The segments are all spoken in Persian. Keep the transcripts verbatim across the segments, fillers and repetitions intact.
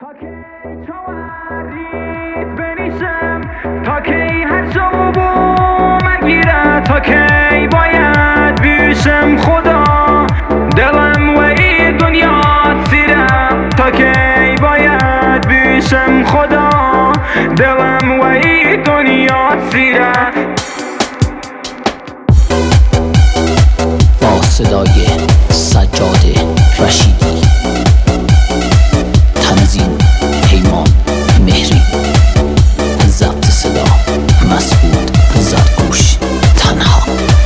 تا کی چوارید بنیشم، تا کی هر شبو مگیره، تا کی باید بیشم خدا دلم و این دنیا سیره، تا کی باید بیشم خدا دلم و این دنیا سیره. با صدای سجاد رشیدی، تنظیم پیمان مهری، ضبط صدا مسعود زرگوش تنها.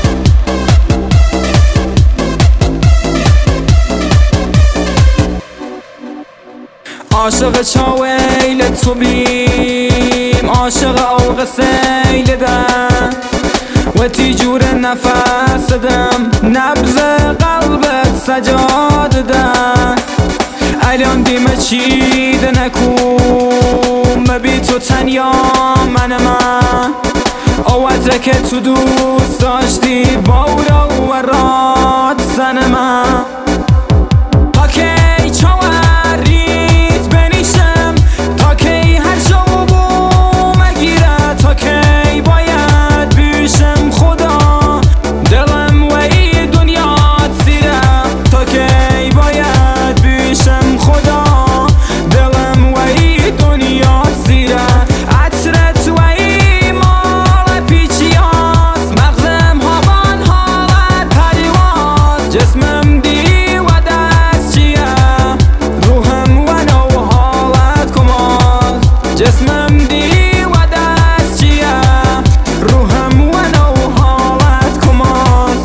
عاشق چاویل تو بیم، عاشق اوق سیل دم و تیجور نفس دم، نبض قلبت سجاد دم. الان دیمه چید نکوم بی تو تنیا من من، اوته که تو دوست داشتی باورا و راد زن من. تا کی چوارید بنیشم، تا کی هر شبو مگیره، تا کی باید بیشم خدا دلم و این دنیا سیره، تا کی باید بیشم خدا دلم و این دنیا سیره. عطرت و این مال پیچیاست، مغزم هوان حالت پریواز، جسمم دی و دست چیه، روحم و نو حالت کماز، جسمم دی و دست چیه، روحم و نو حالت کماز.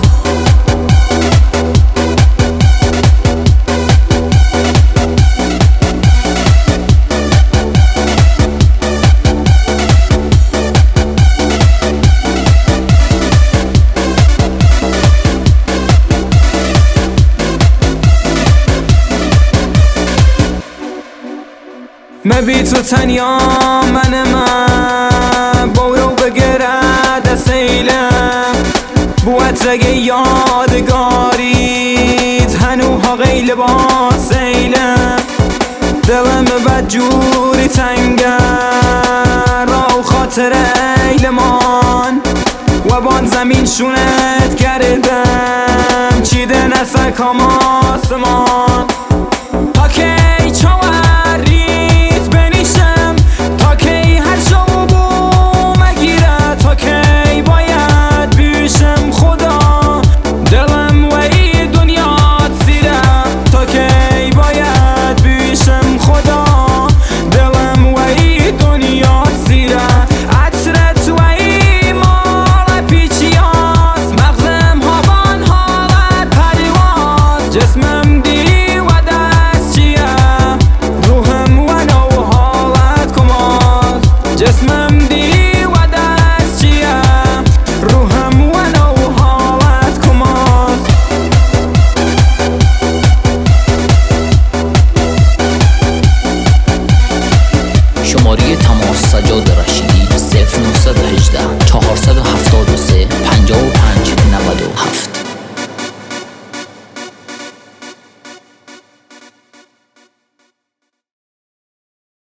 مبی تو تنیا من من، بورو بگرد سیلم بوت رگه یادگاریت هنوها غیل با سیلم. دلم بد جوری تنگه را و خاطر ایلمان، و بان زمین شونت گردم چیده نسکام آسمان. تا کی چوارید بنیشم، تا کی هر شبو مگیره، تا کی باید بیشم خدا دلم و این دنیا سیره، تا کی باید بیشم خدا دلم و این دنیا سیره. عطرت و این مال پیچیاست، مغزم هوان حالت پریواز، جسم